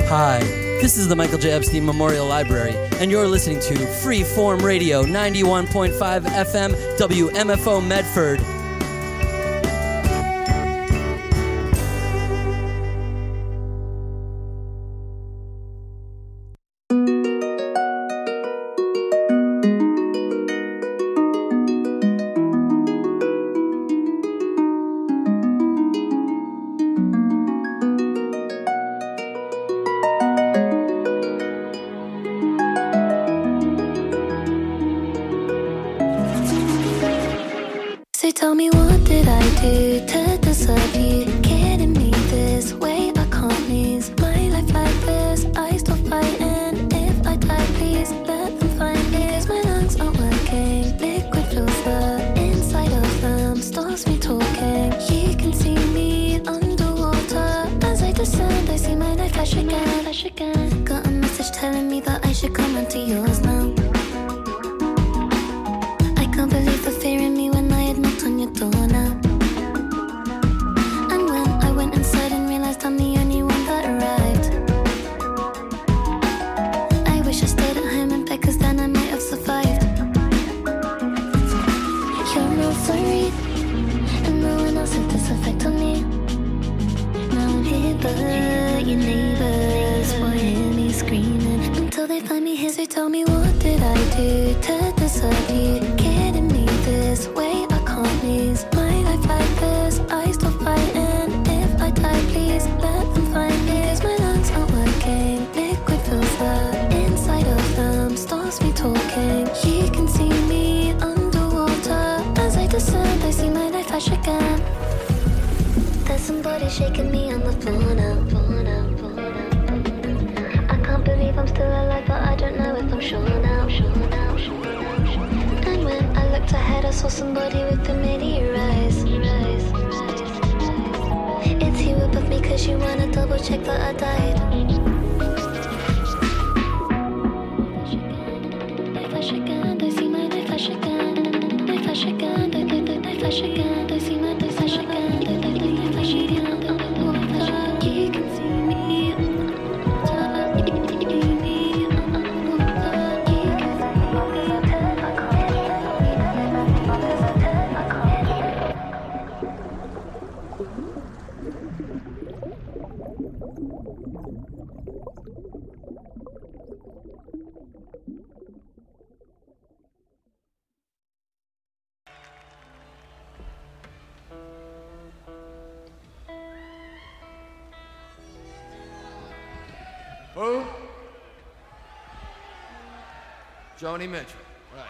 Hi, this is the Michael J. Epstein Memorial Library, and you're listening to Freeform Radio 91.5 FM WMFO Medford. Tell me, what did I do to deserve you? Kidding me this way, I can't lose my life like this. I stop fighting, if I die please let them find me. 'Cause my lungs aren't working, liquid fills the inside of them, stops me talking. You can see me underwater, as I descend I see my life flash again. Got a message telling me that I should come onto yours now. I can't believe the fear in me when I had knocked on your door now. And when I went inside and realized I'm the only one that arrived, I wish I stayed at home in bed, 'cause then I might have survived. You're not sorry, and no one else had this effect on me. Now I'm here, but your neighbors won't hear me screaming until they find me here. So tell me, what did I do to deserve you? Kidding me this way, I can't lose my life like this. I stop fighting, if I die please let them find me. 'Cause my lungs aren't working, liquid fills the inside of them, stops me talking. You can see me underwater, as I descend I see my life flash again. There's somebody shaking me on the floor now. I can't believe I'm still alive, but I don't know if I'm sure now. And when I looked ahead, I saw somebody with familiar eyes. It's you above me, 'cause you wanna double check that I died. They flash again, they see my life flash again. They flash again, they flash again. They see my life flash again. They flash again. You can see me. Who? Joni Mitchell. Right.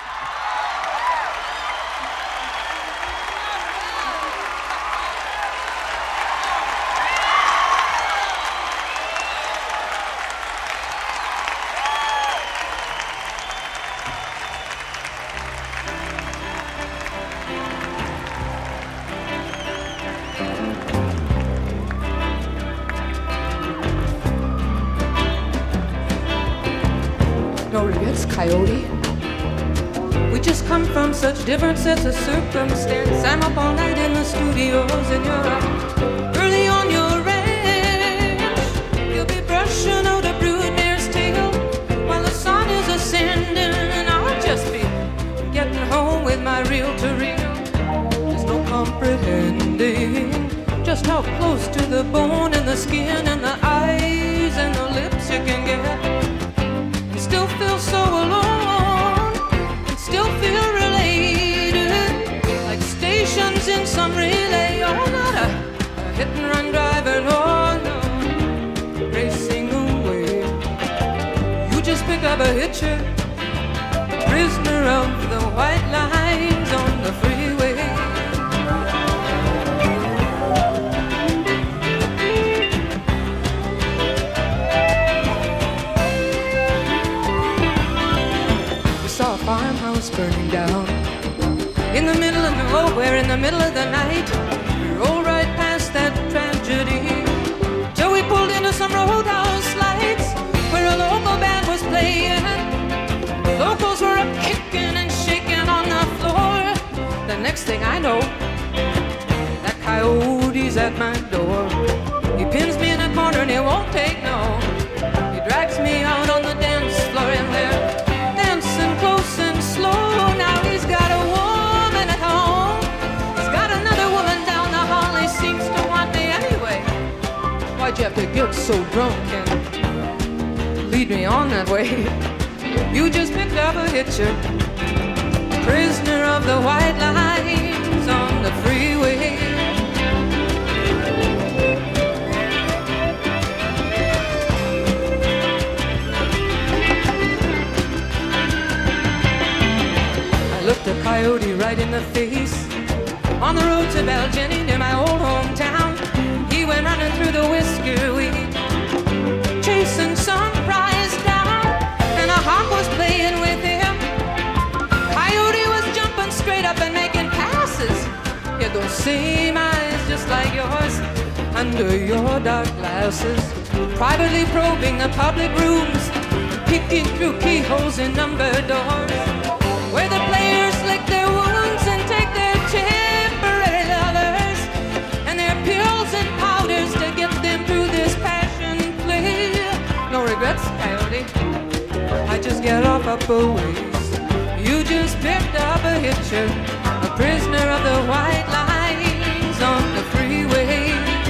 No regrets, Coyote. We just come from such different sets of circumstance. I'm up all night in the studios and you're out early on your ranch. You'll be brushing out a brood mare's tail while the sun is ascending, and I'll just be getting home with my reel-to-reel. There's no comprehending just how close to the bone and the skin and the eyes and the lips you can get. Still feel so alone, and still feel related, like stations in some relay. Oh, not a hit and run driver, no, no, racing away. You just pick up a hitcher, prisoner of the white lines on the freeway. Farmhouse burning down in the middle of nowhere, in the middle of the night. We rolled right past that tragedy till we pulled into some roadhouse lights where a local band was playing. Locals were up kicking and shaking on the floor. The next thing I know, that coyote's at my door. He pins me in a corner and he won't take no. Why'd you have to get so drunk and lead me on that way? You just picked up a hitcher, prisoner of the white lines on the freeway. I looked a coyote right in the face on the road to Belgeny near my old hometown. He went running through the whisker weed, chasing some prize down, and a hawk was playing with him. Coyote was jumping straight up and making passes. He had those same eyes just like yours under your dark glasses, privately probing the public rooms, peeking through keyholes in numbered doors, where the players lick their wounds and take their temporary lovers and their pills and powders to get them through this passion play. No regrets, Coyote, I just get off up a ways. You just picked up a hitcher, a prisoner of the white lines on the freeway.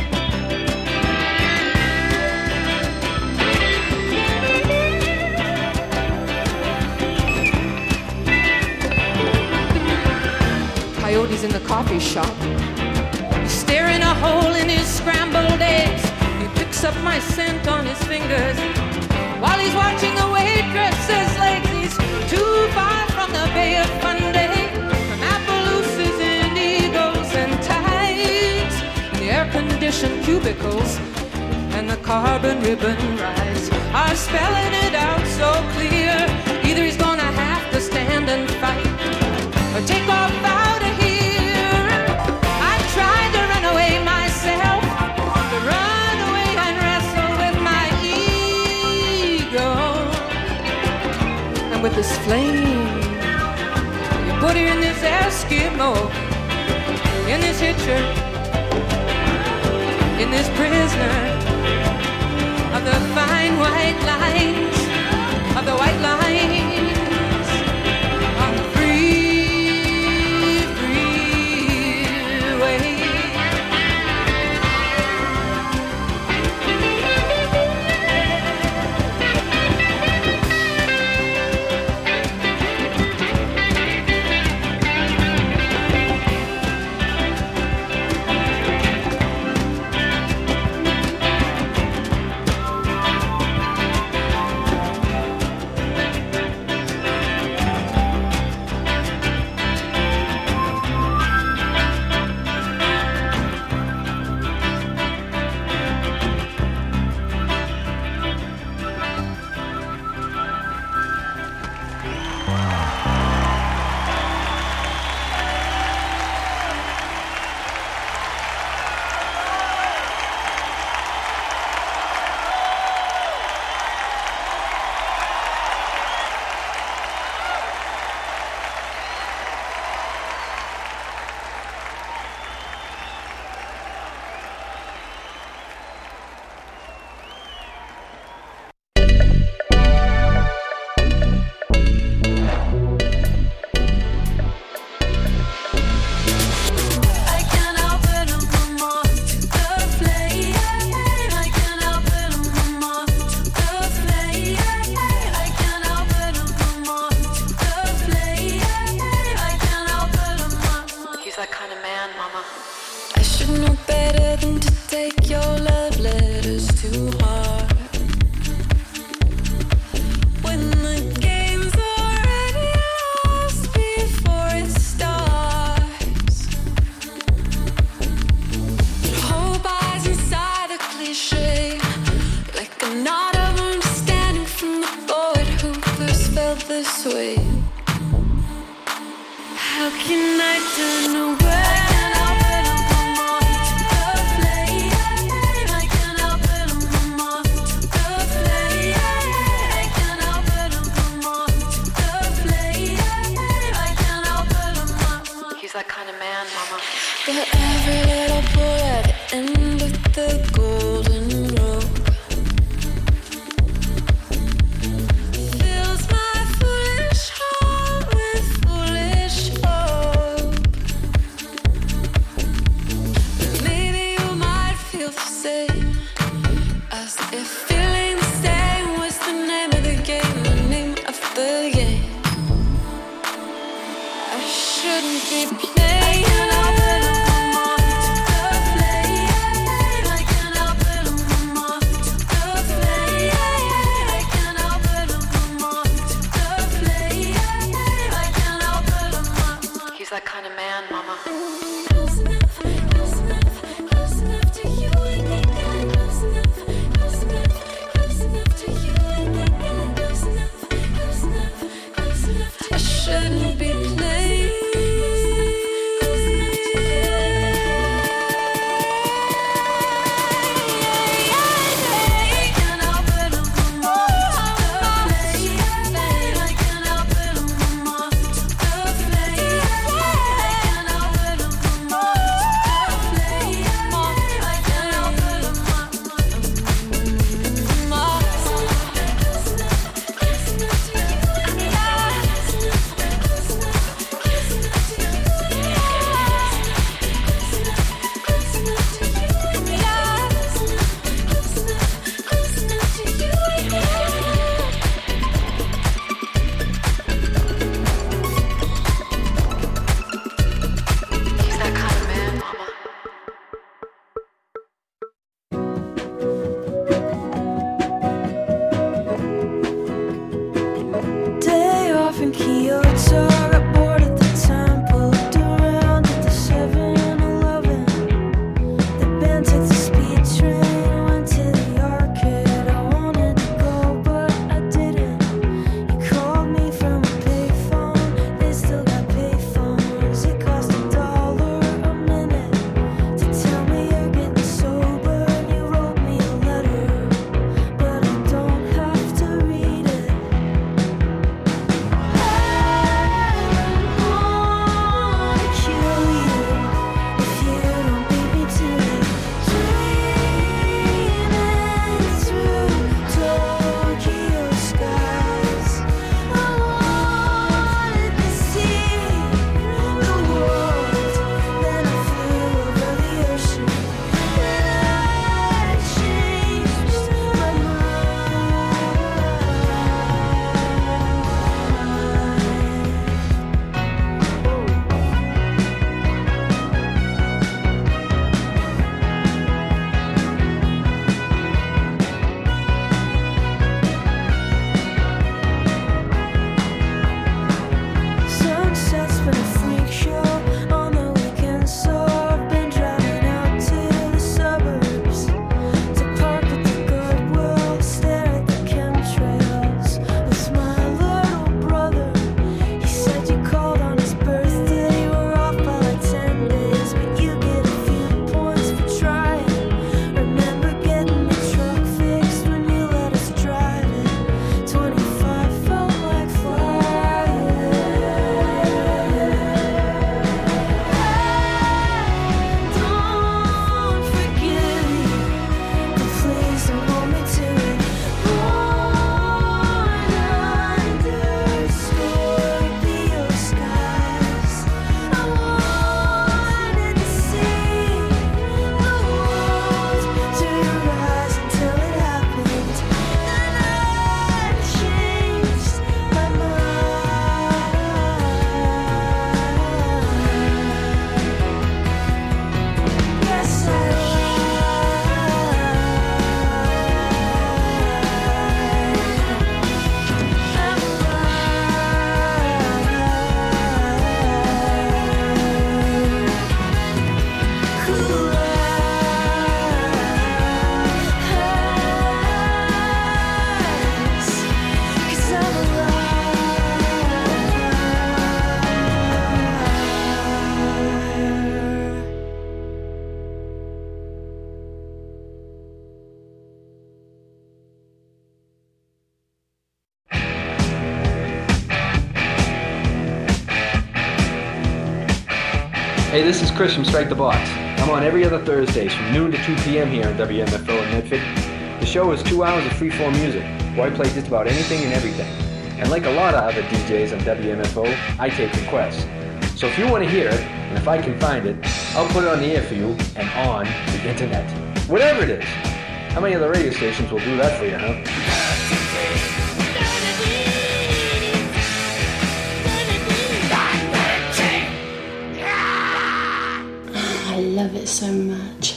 Coyote's in the coffee shop, he's staring a hole in his scrambled eggs. He picks up my scent on his fingers while he's watching the waitress's legs. He's too far from the Bay of Fundy, from Appaloosas and eagles and tides, and the air-conditioned cubicles and the carbon ribbon rides are spelling it out so clear. Either he's gonna have to stand and fight or take off out of here. I tried to run away myself, to run away and wrestle with my ego. And with this flame, you put her in this Eskimo, in this hitcher, in this prisoner of the fine white lines, of the white lines, on the Hey, this is Chris from Strike the Box. I'm on every other Thursdays from noon to 2 p.m. here on WMFO in Medford. The show is 2 hours of freeform music, where I play just about anything and everything. And like a lot of other DJs on WMFO, I take requests. So if you want to hear it, and if I can find it, I'll put it on the air for you and on the internet. Whatever it is. How many other radio stations will do that for you, huh? I love it so much.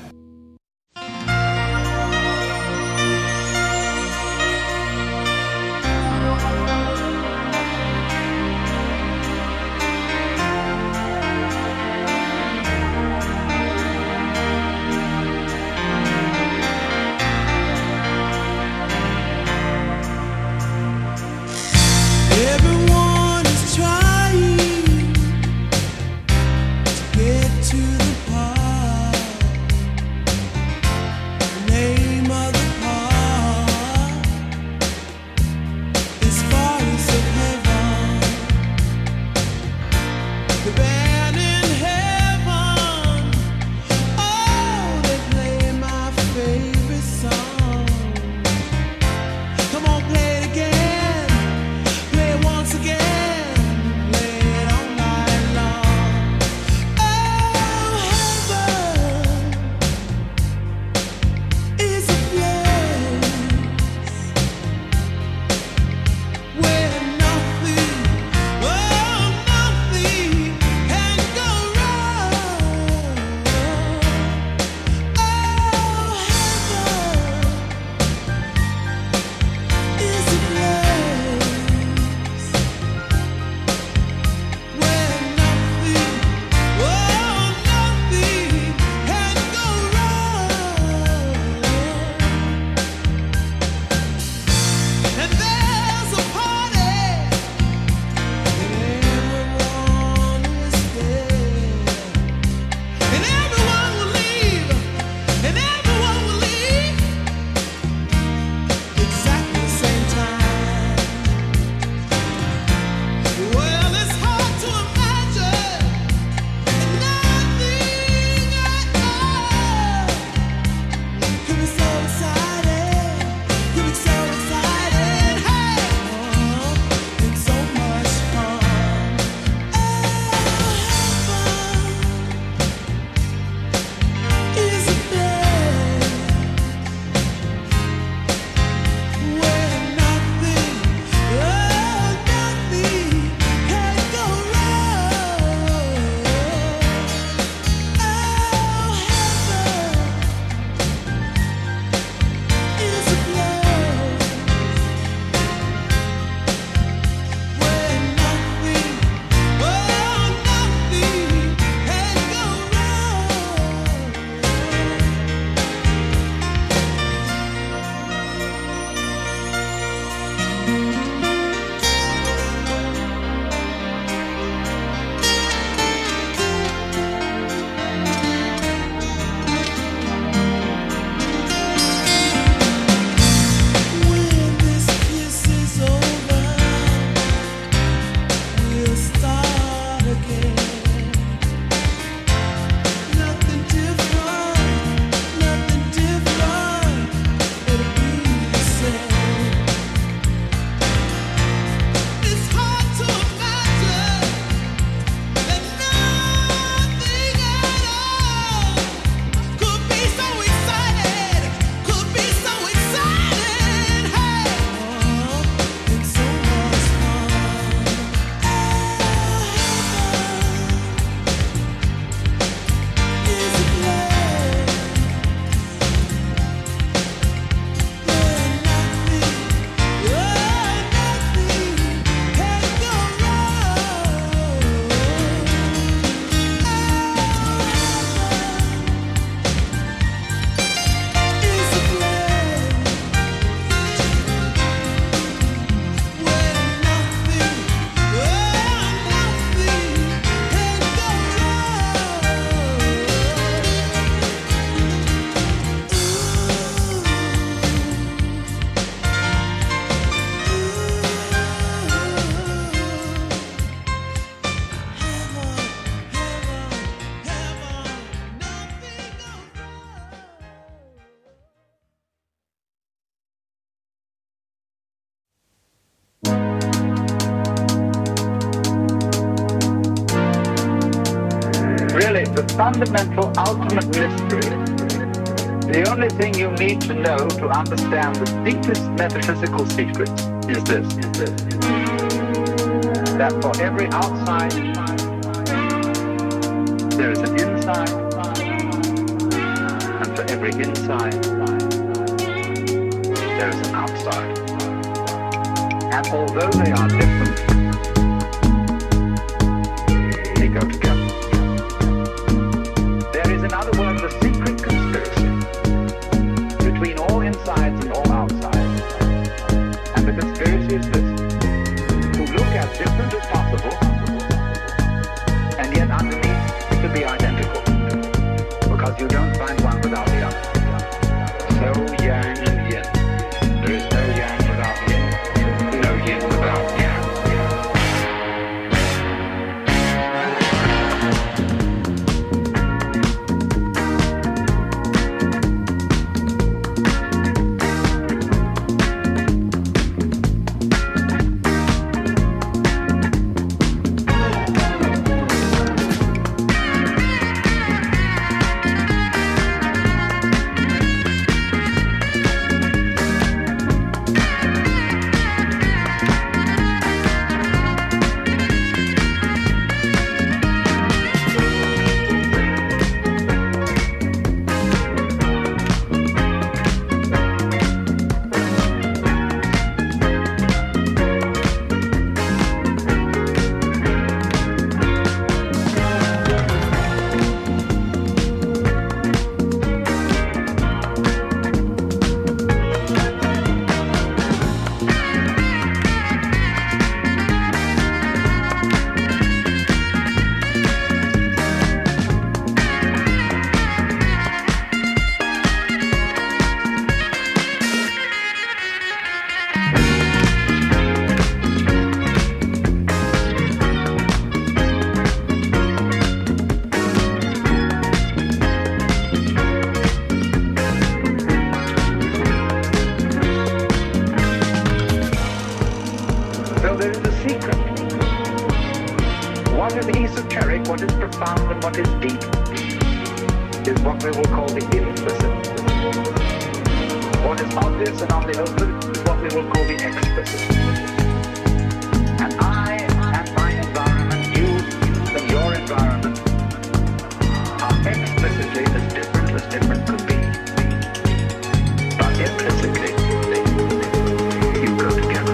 Everyone is trying to get to the part. really the fundamental, ultimate mystery. The only thing you need to know to understand the deepest metaphysical secret is this. That for every outside, there is an inside, and for every inside, there is an outside. And although they are different, they go together. There is, in other words, a secret conspiracy between all insides and all outsides. And the conspiracy is this: to look as different as possible, and yet underneath to be identical, because you don't find one without the other. So yang and yin. There is no yang without yin, no yin without yang. What is profound and what is deep is what we will call the implicit. What is obvious and on the open is what we will call the explicit. And I and my environment, you and your environment, are explicitly as different could be. But implicitly, you go together.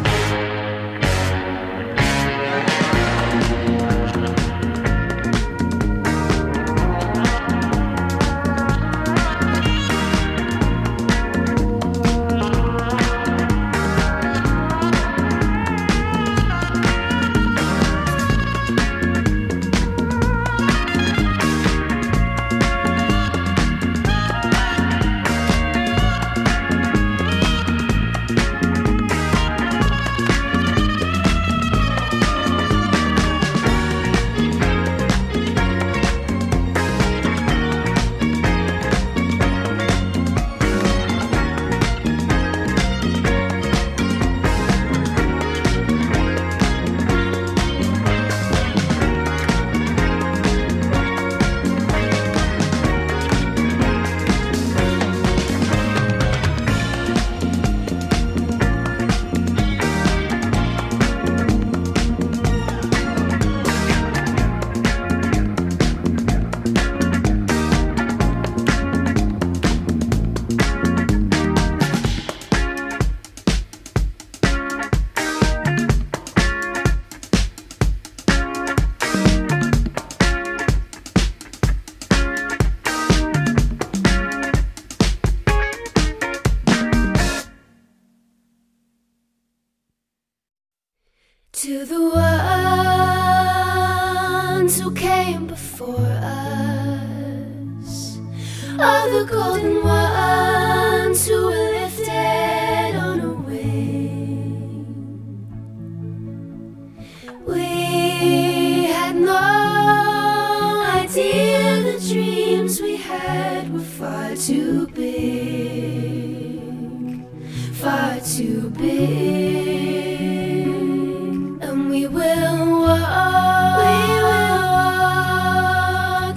To the ones who came before us, all the golden ones who were lifted on a wing. We had no idea the dreams we had were far too big, far too big. We will walk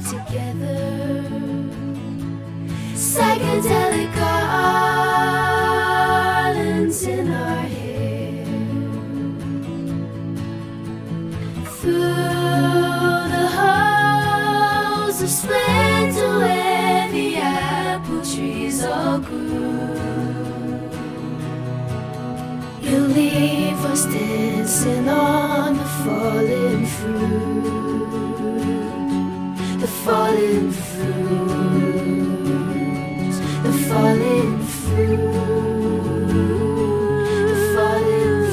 You leave us dancing on the falling fruit, the falling fruit, the falling fruit, the falling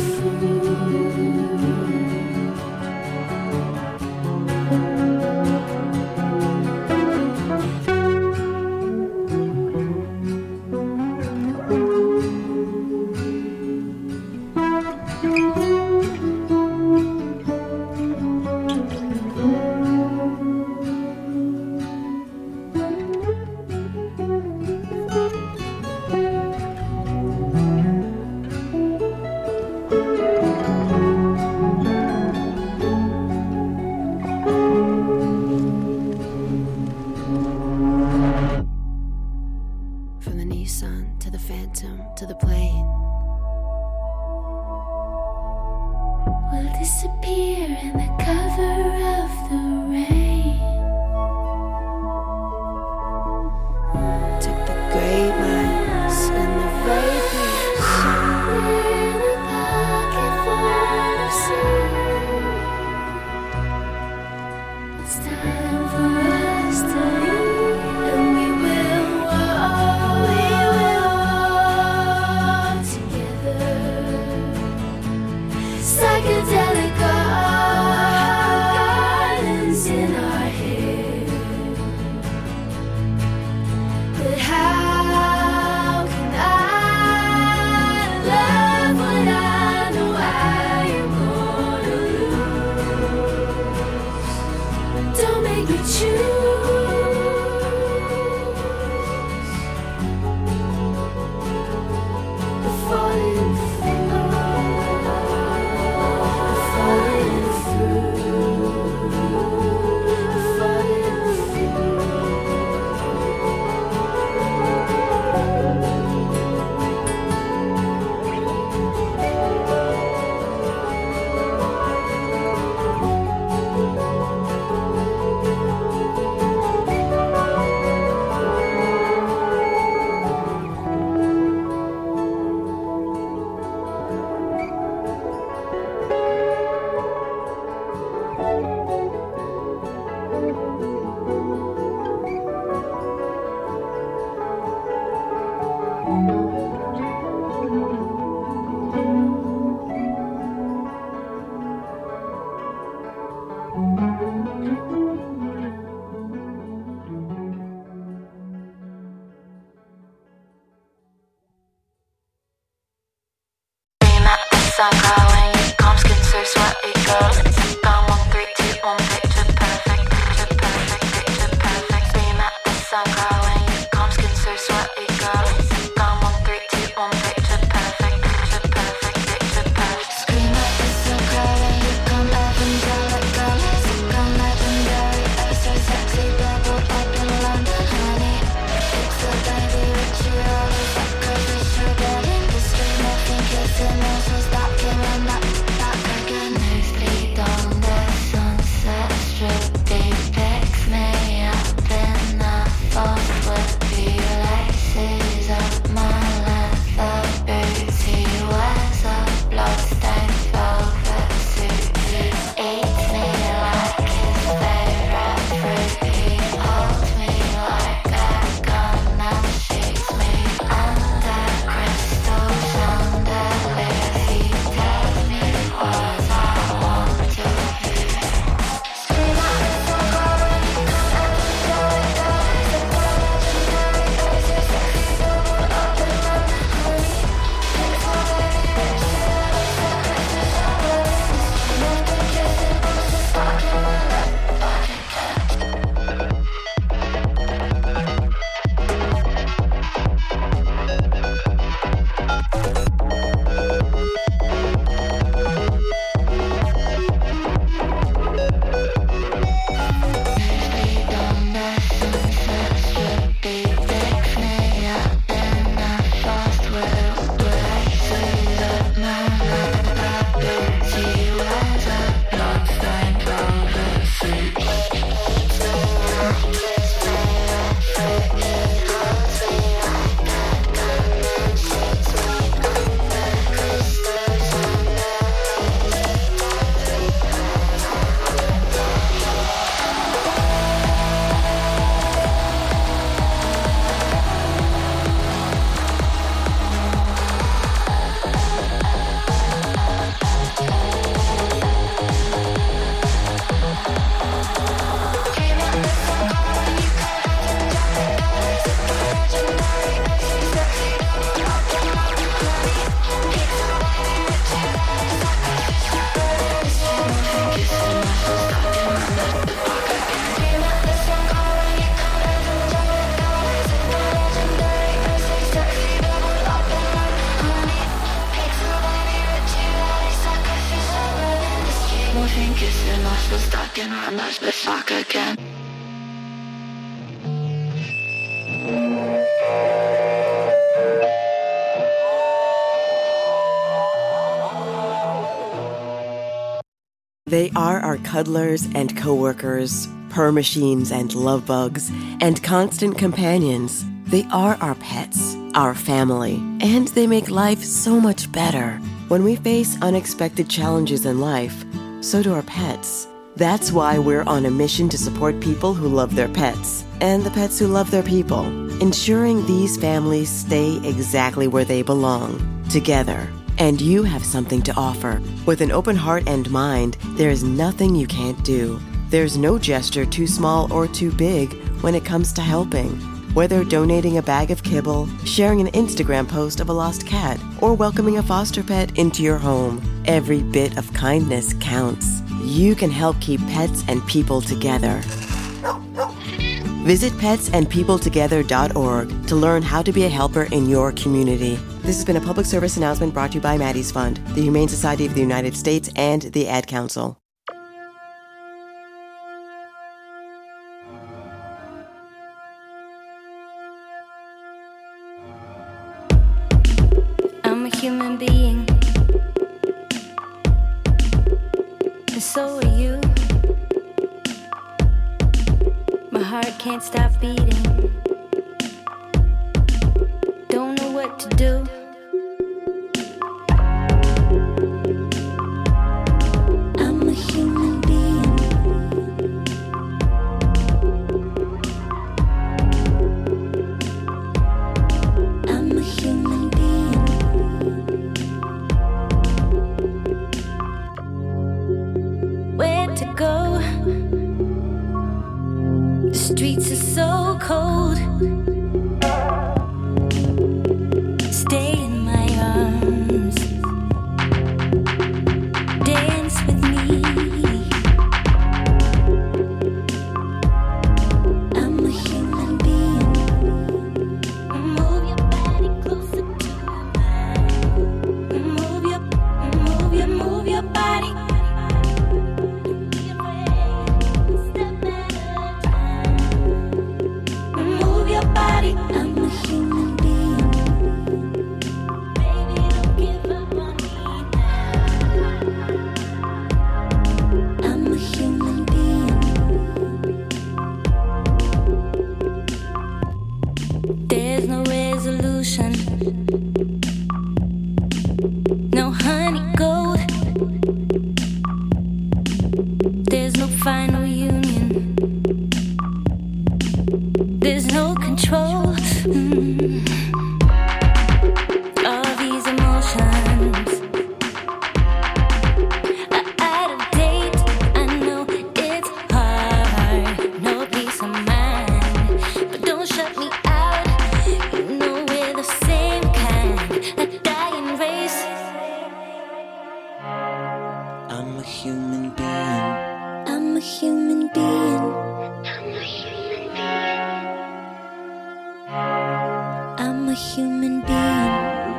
Stop, can't run back again. house was dark and I must be fuck again. They are our cuddlers and coworkers, purr machines and love bugs, and constant companions. They are our pets, our family, and they make life so much better. When we face unexpected challenges in life, so do our pets. That's why we're on a mission to support people who love their pets, and the pets who love their people, ensuring these families stay exactly where they belong, together. And you have something to offer. With an open heart and mind, there is nothing you can't do. There's no gesture too small or too big when it comes to helping. Whether donating a bag of kibble, sharing an Instagram post of a lost cat, or welcoming a foster pet into your home, every bit of kindness counts. You can help keep pets and people together. Visit petsandpeopletogether.org to learn how to be a helper in your community. This has been a public service announcement brought to you by Maddie's Fund, the Humane Society of the United States, and the Ad Council. I'm a human being, and so are you. My heart can't stop beating. Don't know what to do. I'm a human being. I'm a human being. Where to go? The streets are so cold. Stay in my arms. Dance with me. I'm a human being. Move your body closer to mine. Move your body. Don't be afraid. Step at a time. Move your body. I'm a human being. Baby, don't give up on me now. I'm a human being. There's no resolution, no honey gold. There's no final union. There's no control. All these emotions are out of date. I know it's hard, no peace of mind, but don't shut me out. You know we're the same kind, a dying race. I'm a human being. I'm a human being. I'm a human being.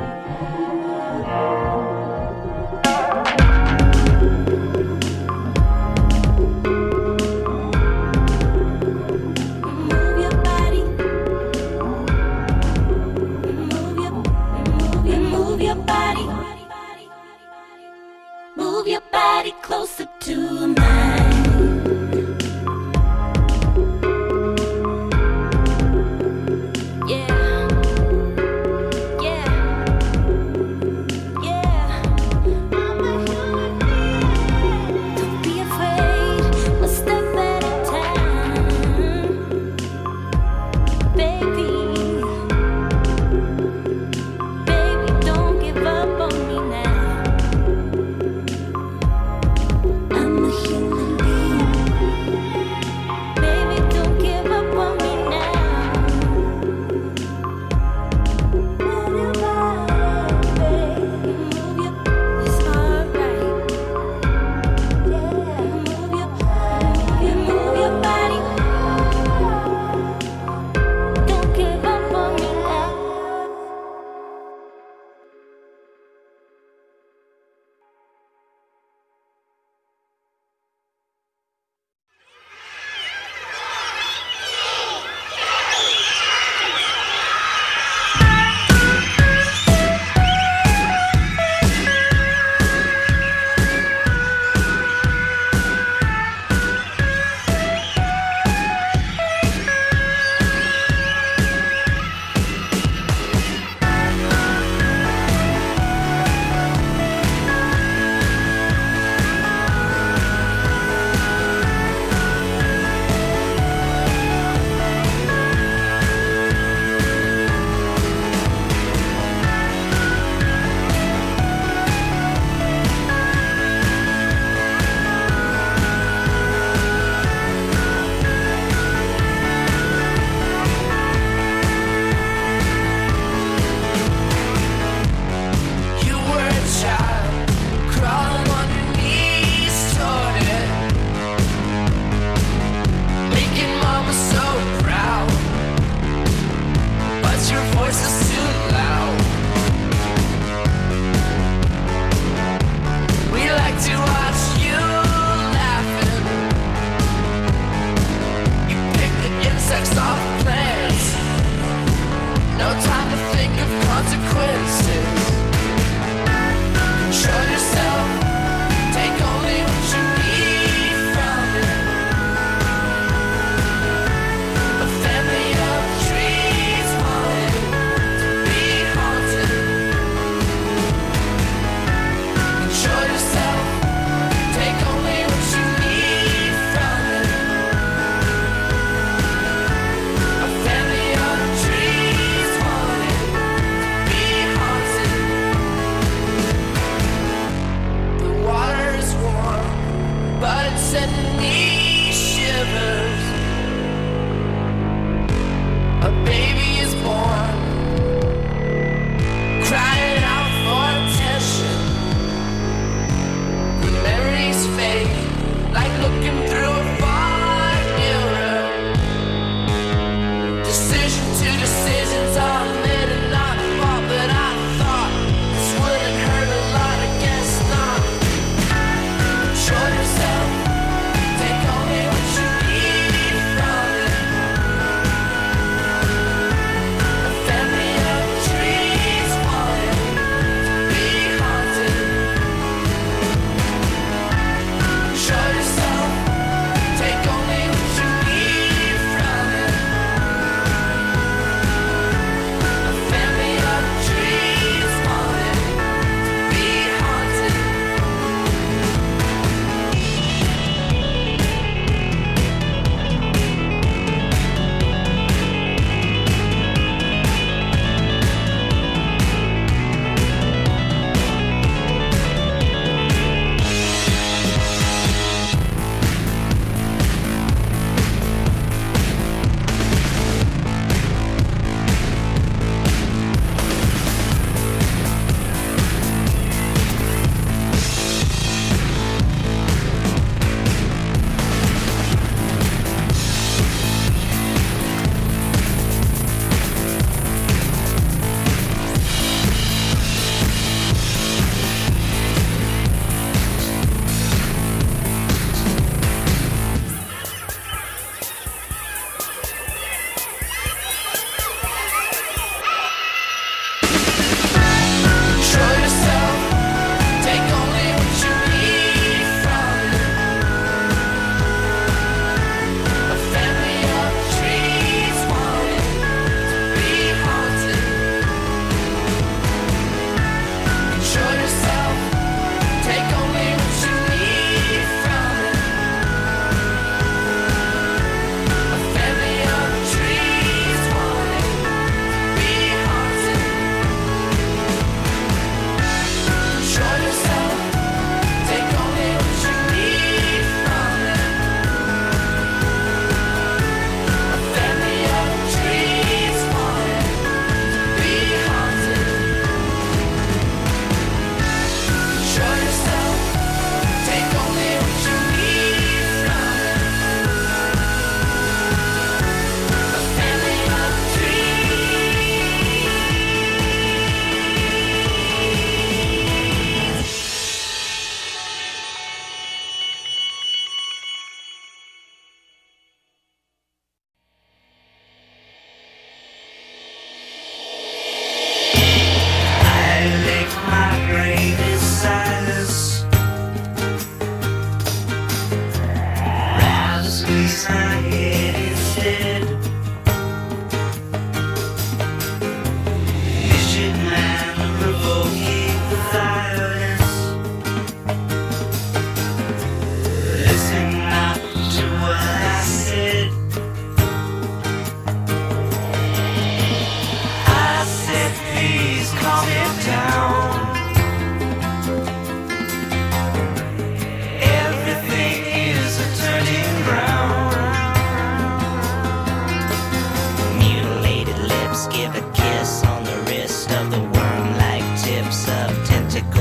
Move your body. Move your body. Move your body closer to mine. Yeah. Yeah. Yeah. I'm a human being. Don't be afraid. One step at a time. Baby. Baby, don't give up on me now. I'm a human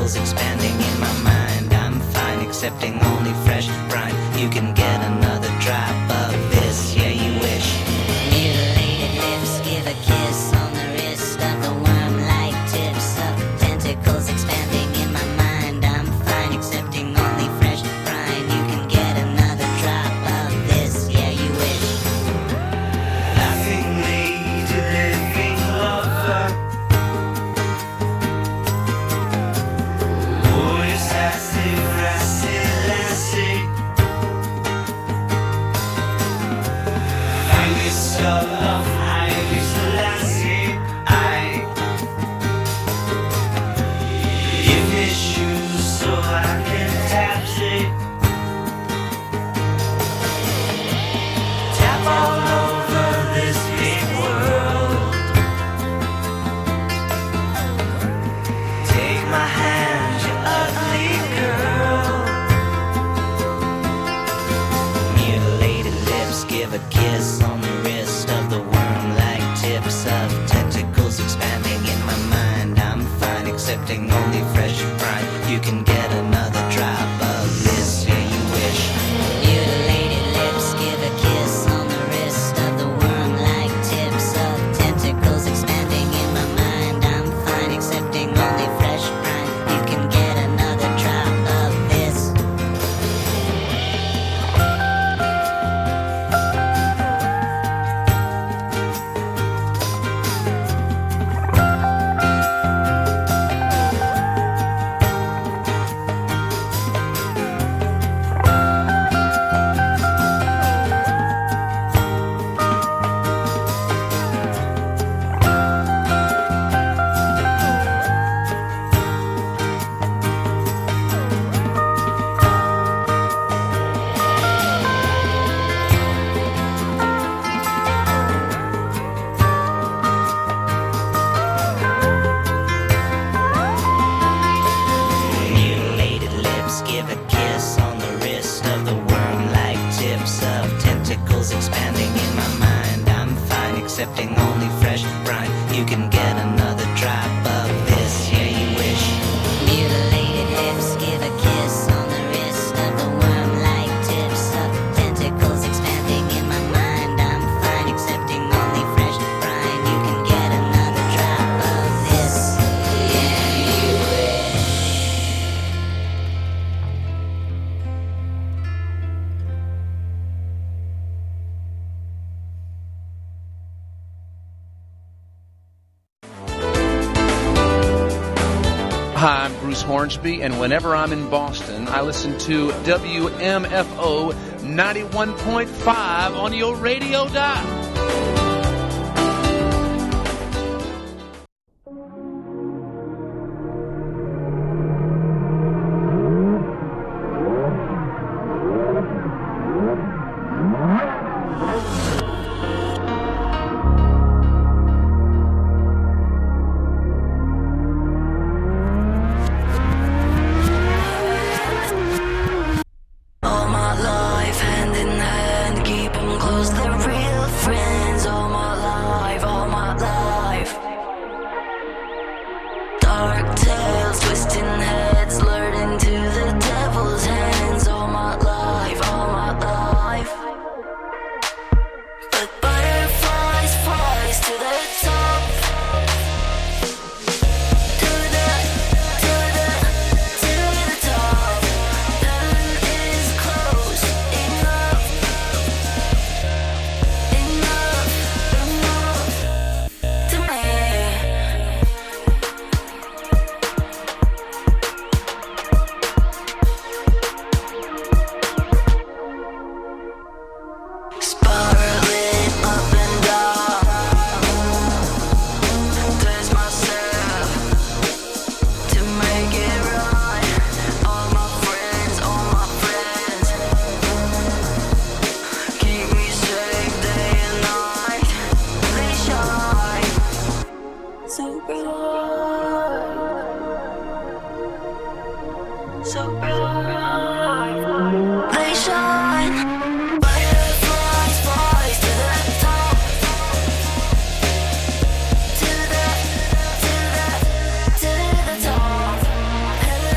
tentacles expanding in my mind. I'm fine, accepting only fresh brine. You can get another drop of this, yeah, you wish. Mutilated lips, give a kiss on the wrist of the worm-like tips of tentacles expanding in my mind. I'm fine, accepting only fresh brine. You can get another drop of this, yeah, you wish. Laughing lady, living lover. Boy, sassy, rassy, lassie. I miss your love, I miss lassie. I give me shoes so I can tap it. Tap all over this big world. Take my hand, you ugly girl. Mutilated lips, give a kiss on the wrist of the worm-like tips of tentacles expanding in my mind. I'm fine, accepting only fresh brine. You can get another drop of this, yeah, you wish. Mutilated lips, give a kiss on the wrist of the worm-like tips of tentacles expanding in my mind. I'm fine, accepting only fresh brine. You can get another drop of this. Mutilated lips, give a kiss on the wrist of the worm-like tips of tentacles expanding in my mind. I'm fine, accepting only fresh brine. You can get another drop of this, yeah, you wish. Mutilated lips, give a kiss on the wrist of the worm-like tips of tentacles expanding in my mind. I'm fine, accepting only fresh brine. You can get another drop of this, yeah, you wish. Hi, I'm Bruce Hornsby, and whenever I'm in Boston, I listen to WMFO 91.5 on your radio dial. All my life, hand in hand, keep 'em close, they're real friends. All my life, all my life. Dark tales, twisting heads, lured into the devil's hands. All my life, all my life. But butterflies flies to the top. To the top. Heaven is close enough. Enough to me. Spiraling up and down. There's myself to make it right. All my friends, keep me safe day and night. They shine so bright, so bright. They shine. Butterflies flies to the top. To the top. Heaven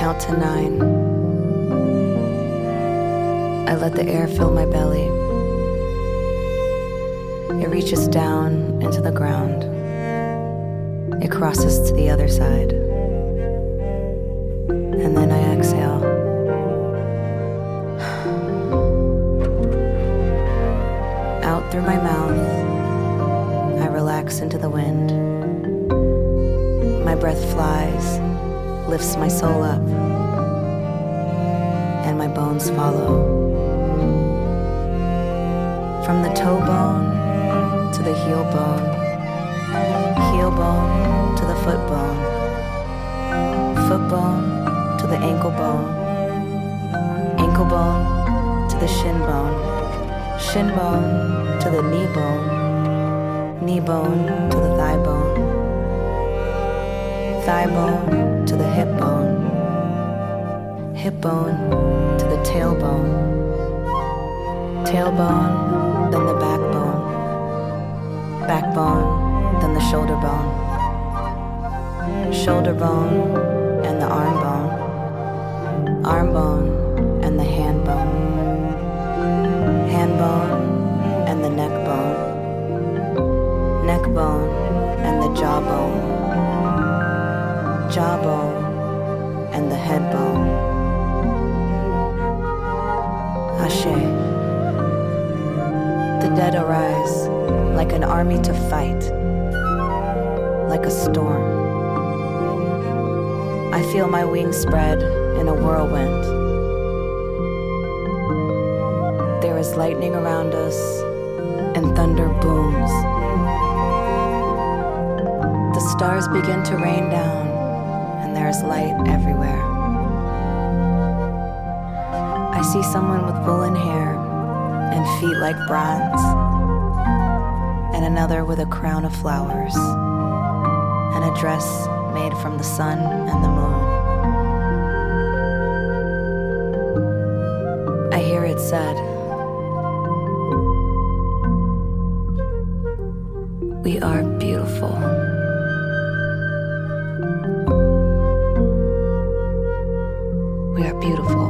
count to 9. I let the air fill my belly. It reaches down into the ground. It crosses to the other side. And then I exhale. Out through my mouth, I relax into the wind. My breath flies, lifts my soul up, and my bones follow. From the toe bone to the heel bone to the foot bone to the ankle bone to the shin bone to the knee bone to the thigh bone to the hip bone to the tailbone, then the backbone, then the shoulder bone and the arm bone and the hand bone and the neck bone and the jawbone and the head bone. Ashe. The dead arise like an army to fight, like a storm. I feel my wings spread in a whirlwind. There is lightning around us and thunder booms. The stars begin to rain down and there is light everywhere. I see someone with woolen hair and feet like bronze, and another with a crown of flowers, and a dress made from the sun and the moon. I hear it said, "We are beautiful." We are beautiful.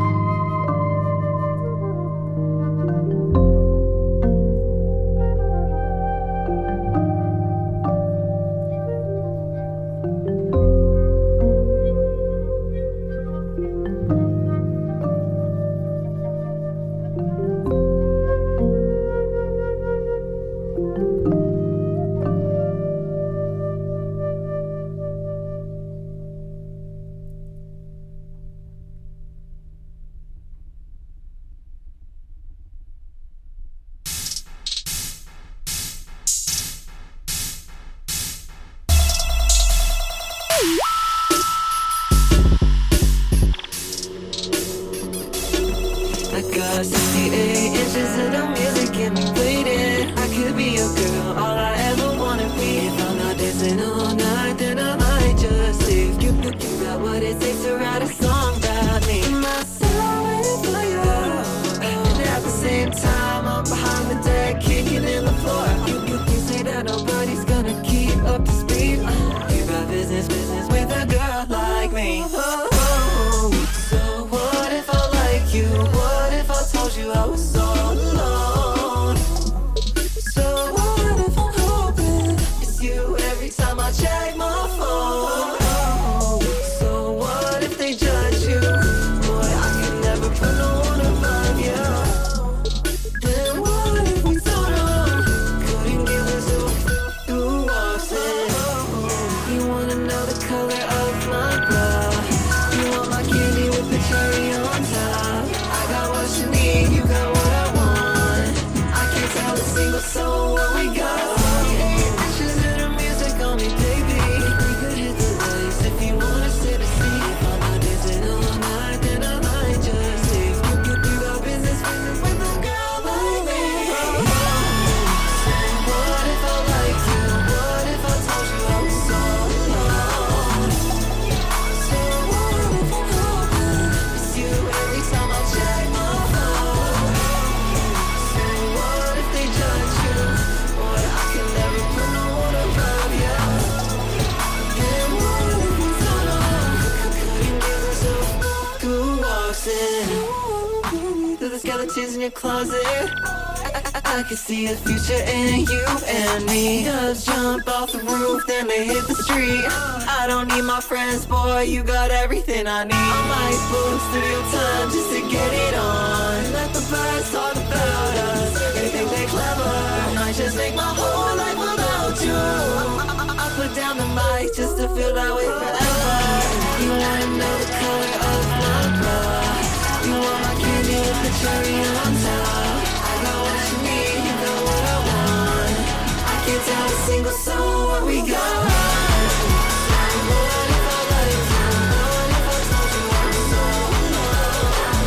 skeletons in your closet. I can see a future in you and me. Doves jump off the roof, then they hit the street. I don't need my friends, boy, you got everything I need. I might book studio time just to get it on. Let the birds talk about us, they think they're clever. I just make my whole life without you. I put down the mic just to feel that way forever. You wanna know the color of my blood. You want my candy with the cherry on top. I got what you need, you got what I want. I can't tell a single soul what we got. What if I let it down? What if I told you I'm so alone?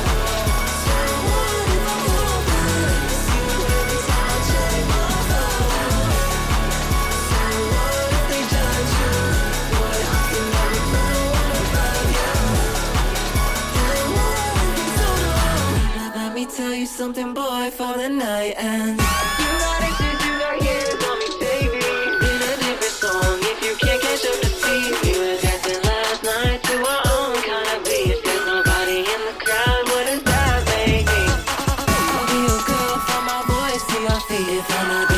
What if I go back? See you every time I check my phone. What if they judge you? What I can never find one above you? And what if it's so long? Let me tell you something, boy, for the night ends. You got issues, you got years on me, baby. In a different song, if you can't catch up to TV. We were dancing last night to our own kind of beat. There's nobody in the crowd, what does that make me? I'll be your girl from my voice to your feet. If I'm not